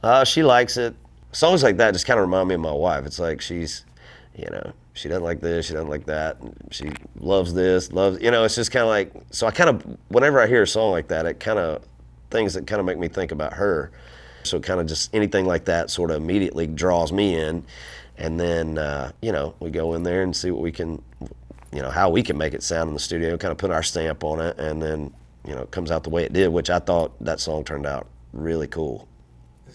She likes it. Songs like that just kind of remind me of my wife. It's like she's, she doesn't like this, she doesn't like that. She loves this, loves, it's just kind of like, so I kind of, whenever I hear a song like that, it kind of, things that kind of make me think about her. So kind of just anything like that sort of immediately draws me in. And then, we go in there and see what we can, how we can make it sound in the studio, kind of put our stamp on it. And then, it comes out the way it did, which I thought that song turned out really cool.